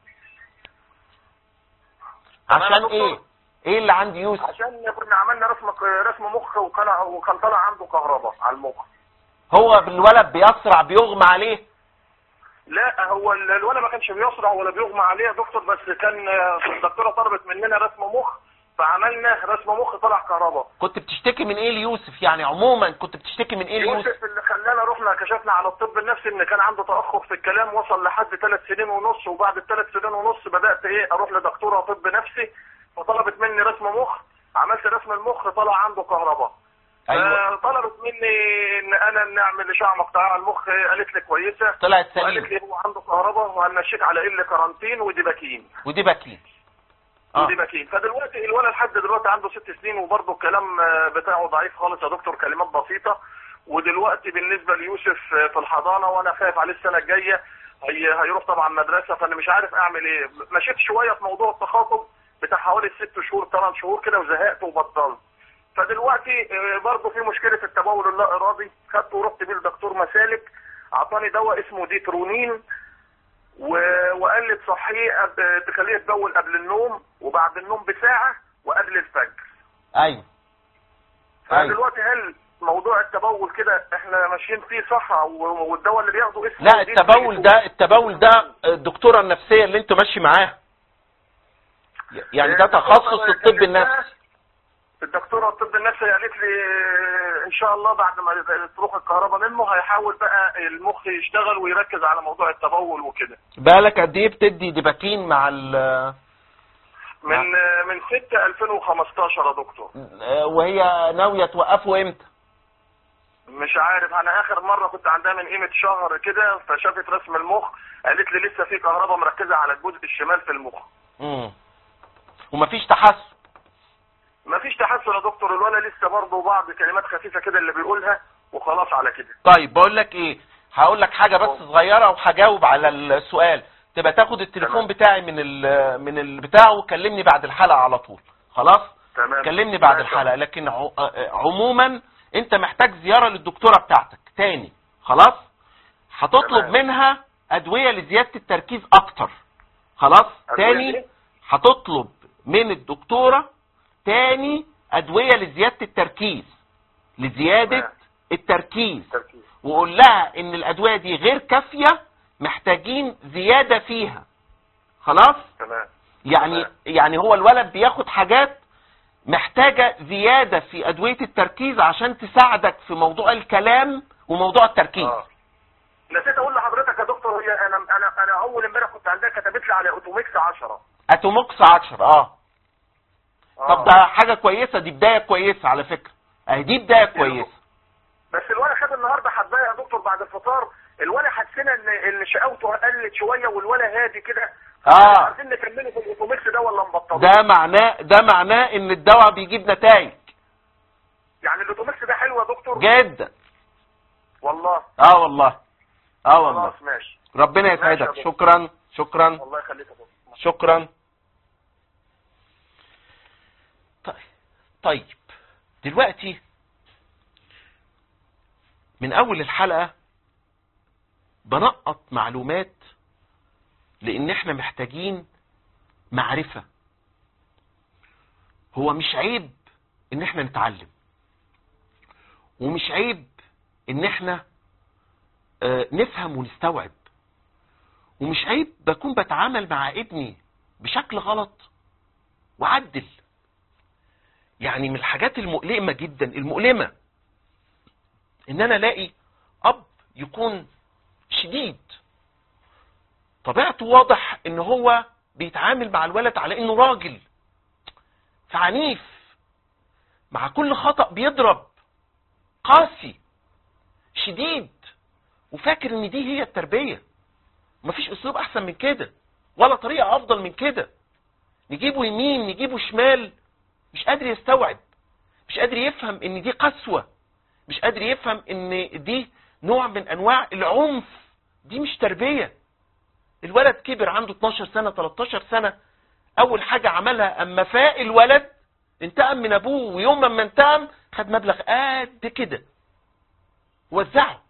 Speaker 1: عشان ايه؟ ايه اللي عند يوسف؟
Speaker 8: عشان كنا عملنا رسم مخ وكان طالع عنده كهرباء على المخ.
Speaker 1: هو بالولد بيسرع بيغمى عليه؟
Speaker 8: لا هو الولد ما كانش بيسرع ولا بيغمى عليه يا دكتور، بس كان الدكتوره طلبت مننا رسم مخ فعملنا رسم مخ طلع كهرباء.
Speaker 1: كنت بتشتكي من ايه ليوسف؟ يعني عموما كنت بتشتكي من ايه ليوسف؟
Speaker 8: يوسف اللي خلانا رحنا كشفنا على الطب النفسي ان كان عنده تاخر في الكلام وصل لحد 3 سنين ونص، وبعد ال3 سنين ونص بدات اروح لدكتوره طب نفسي فطلبت مني رسم مخ، عملت رسم المخ طلع عنده كهرباء.
Speaker 1: أيوة.
Speaker 8: طلبت مني ان انا نعمل اشعه مقطعيه على المخ، قالت لي كويسه،
Speaker 1: طلعت سليم،
Speaker 8: وقالت لي هو عنده كهرباء وهنمشيك على كارانتين وديباكين. وديباكين. فدلوقتي الولد لحد دلوقتي عنده 6 سنين وبرضه الكلام بتاعه ضعيف خالص يا دكتور، كلمات بسيطه. ودلوقتي بالنسبه ليوسف في الحضانه وانا خايف عليه السنه الجايه، هيروح طبعا مدرسه، فانا مش عارف اعمل ايه. مشيت شويه في موضوع التخاطب بتاع حوالي 6 شهور 8 شهور كده وزهقت وبطلت. فدلوقتي برضه في مشكله التبول اللا ارادي، خدته ورحت بيه لدكتور مسالك، اعطاني دواء اسمه ديترونين وقال لي تصحيه تخليه يتبول قبل النوم وبعد النوم بساعه وقبل الفجر.
Speaker 1: ايوه.
Speaker 8: فدلوقتي هل موضوع التبول كده احنا ماشيين فيه صح والدواء اللي بياخده اسمه؟
Speaker 1: لا التبول ده الدكتوره النفسيه اللي انت ماشي معاها، يعني ده تخصص الطب النفسي.
Speaker 8: الدكتوره الطب النفسي قالت لي ان شاء الله بعد ما تروح الكهرباء منه هيحاول بقى المخ يشتغل ويركز على موضوع التبول وكده.
Speaker 1: بالك قد ايه بتدي ديباكين مع
Speaker 8: من 6/2015 يا دكتور.
Speaker 1: وهي ناويه توقفه امتى؟
Speaker 8: مش عارف، انا اخر مره كنت عندها من قيمه شهر كده، فشافت رسم المخ قالت لي لسه في كهرباء مركزه على الجزء الشمال في المخ.
Speaker 1: ومفيش تحسن؟
Speaker 8: مفيش تحسن يا دكتور، الولد لسه برضه بعض كلمات خفيفه كده اللي بيقولها وخلاص على كده.
Speaker 1: طيب بقول لك ايه، هقول لك حاجه بس صغيره وهجاوب على السؤال. تبقى تاخد التليفون بتاعي من البتاع وكلمني بعد الحلقه على طول. خلاص؟
Speaker 8: تمام.
Speaker 1: كلمني بعد الحلقه. لكن عموما انت محتاج زياره للدكتوره بتاعتك تاني. خلاص؟ هتطلب منها ادويه لزياده التركيز اكتر. خلاص؟ تاني هتطلب من الدكتوره تاني ادويه لزياده التركيز، لزياده التركيز. وقول لها ان الادويه دي غير كافيه، محتاجين زياده فيها. خلاص؟
Speaker 8: تمام.
Speaker 1: يعني هو الولد بياخد حاجات محتاجه زياده في ادويه التركيز عشان تساعدك في موضوع الكلام وموضوع التركيز.
Speaker 8: نسيت اقول لحضرتك يا دكتور، هي انا اول امبارح كنت عندها كتبت لي على اوتوميكس 10.
Speaker 1: اتوموكس 10. طب ده حاجه كويسه، دي بدايه كويسه على فكره. اهي دي بدايه كويسه.
Speaker 8: بس الولد خد النهارده حبايه يا دكتور بعد الفطار، الولد حسينا ان شقاوته قلت شويه والولد هادي كده. عايزين نكمله في الاوتوميكس ده ولا نبطله؟
Speaker 1: ده معناه ان الدواء بيجيب نتائج.
Speaker 8: يعني الاوتوميكس ده حلو يا دكتور؟
Speaker 1: جدا
Speaker 8: والله.
Speaker 1: والله.
Speaker 8: خلاص ماشي.
Speaker 1: ربنا يسعدك. شكرا.
Speaker 8: الله يخليك يا دكتور.
Speaker 1: شكرا. طيب دلوقتي من اول الحلقة بنقط معلومات لان احنا محتاجين معرفة هو مش عيب ان احنا نتعلم، ومش عيب ان احنا نفهم ونستوعب، ومش عيب بكون بتعامل مع ابني بشكل غلط وعدل. يعني من الحاجات المؤلمة جدا، المؤلمة، ان انا الاقي اب يكون شديد، طبيعته واضح ان هو بيتعامل مع الولد على انه راجل، فعنيف، مع كل خطأ بيضرب، قاسي، شديد، وفاكر ان دي هي التربية. مفيش اسلوب احسن من كده ولا طريقة افضل من كده. نجيبه يمين نجيبه شمال، مش قادر يستوعب، مش قادر يفهم ان دي قسوة، مش قادر يفهم ان دي نوع من انواع العنف. دي مش تربية. الولد كبر عنده 12 سنة 13 سنة، اول حاجة عملها اما فاق الولد انتقم من ابوه، ويوم ما انتقم خد مبلغ قد كده وزعه.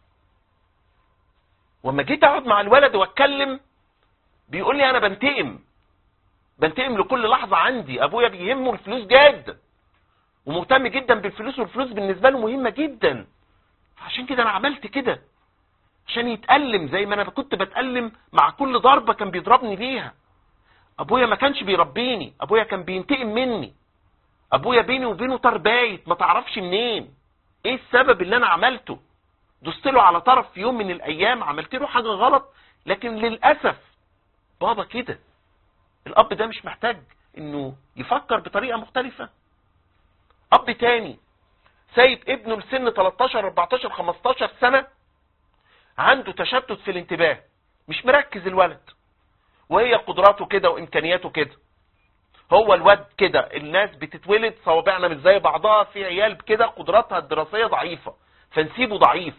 Speaker 1: وما جيت اقعد مع الولد واتكلم بيقول لي انا بنتقم لكل لحظة عندي، ابويا بيهمه الفلوس جدا ومهتم جدا بالفلوس، والفلوس بالنسبة له مهمة جدا، عشان كده انا عملت كده عشان يتألم زي ما انا كنت بتألم مع كل ضربة كان بيضربني بيها. ابويا ما كانش بيربيني، ابويا كان بينتقم مني، ابويا بيني وبينه تربايت ما تعرفش منين. ايه السبب اللي انا عملته؟ دوست له على طرف في يوم من الايام، عملت له حاجة غلط، لكن للأسف بابا كده. الاب ده مش محتاج انه يفكر بطريقة مختلفة؟ اب تاني سايب ابنه لسن 13 14 15 سنة عنده تشتت في الانتباه، مش مركز الولد، وهي قدراته كده وامكانياته كده. هو الواد كده، الناس بتتولد صوابعنا مش زي بعضها، في عيال كده قدراتها الدراسية ضعيفة فنسيبه ضعيف،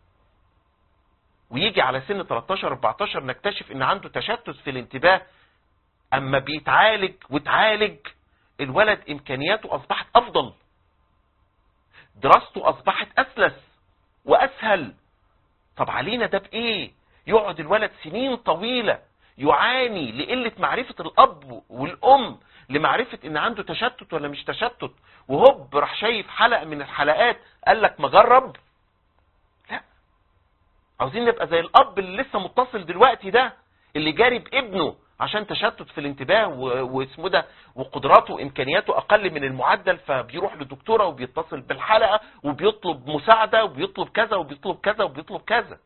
Speaker 1: ويجي على سن 13 14 نكتشف ان عنده تشتت في الانتباه. اما بيتعالج وتعالج الولد امكانياته اصبحت افضل، دراسته اصبحت اسلس واسهل. طب علينا ده بايه؟ يقعد الولد سنين طويلة يعاني لقلة معرفة الاب والام لمعرفة ان عنده تشتت ولا مش تشتت، وهوب راح شايف حلقة من الحلقات قال لك ما جرب. لا، عاوزين نبقى زي الاب اللي لسه متصل دلوقتي ده، اللي جاري بابنه عشان تشتت في الانتباه واسمه ده، وقدراته وامكانياته اقل من المعدل، فبيروح للدكتوره وبيتصل بالحلقه وبيطلب مساعده وبيطلب كذا وبيطلب كذا وبيطلب كذا.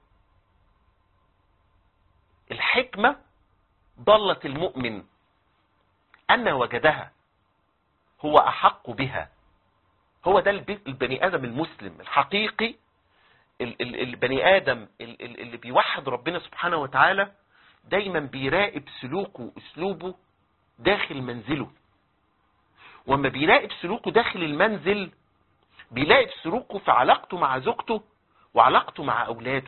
Speaker 1: الحكمه ضلت المؤمن ان وجدها هو احق بها. هو ده البني ادم المسلم الحقيقي، البني ادم اللي بيوحد ربنا سبحانه وتعالى، دايما بيراقب سلوكه واسلوبه داخل منزله. وما بيراقب سلوكه داخل المنزل بيراقب سلوكه في علاقته مع زوجته وعلاقته مع اولاده.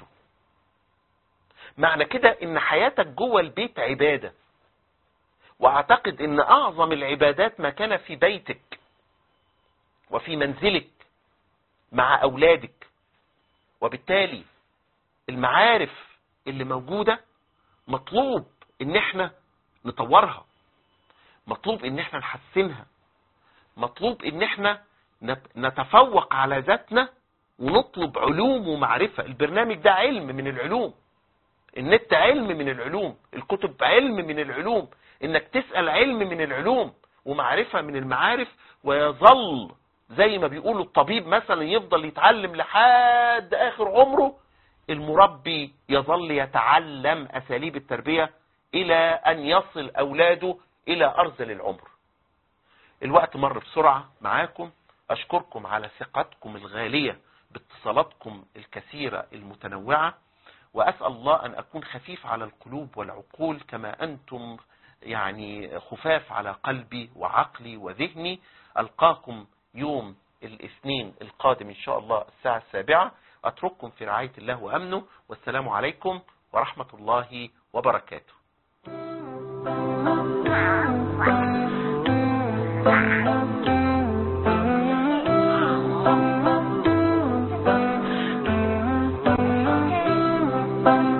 Speaker 1: معنى كده ان حياتك جوه البيت عبادة، واعتقد ان اعظم العبادات ما كان في بيتك وفي منزلك مع اولادك. وبالتالي المعارف اللي موجودة مطلوب ان احنا نطورها، مطلوب ان احنا نحسنها، مطلوب ان احنا نتفوق على ذاتنا ونطلب علوم ومعرفة. البرنامج ده علم من العلوم، النت علم من العلوم، الكتب علم من العلوم، انك تسأل علم من العلوم ومعرفة من المعارف. ويظل زي ما بيقولوا الطبيب مثلا يفضل يتعلم لحد اخر عمره، المربي يظل يتعلم أساليب التربية إلى أن يصل أولاده إلى أرذل العمر. الوقت مر بسرعة معاكم، أشكركم على ثقتكم الغالية باتصالاتكم الكثيرة المتنوعة، وأسأل الله أن أكون خفيف على القلوب والعقول كما أنتم يعني خفاف على قلبي وعقلي وذهني. ألقاكم يوم الاثنين القادم إن شاء الله الساعة 7. أترككم في رعاية الله وأمنه، والسلام عليكم ورحمة الله وبركاته.
Speaker 9: Bye.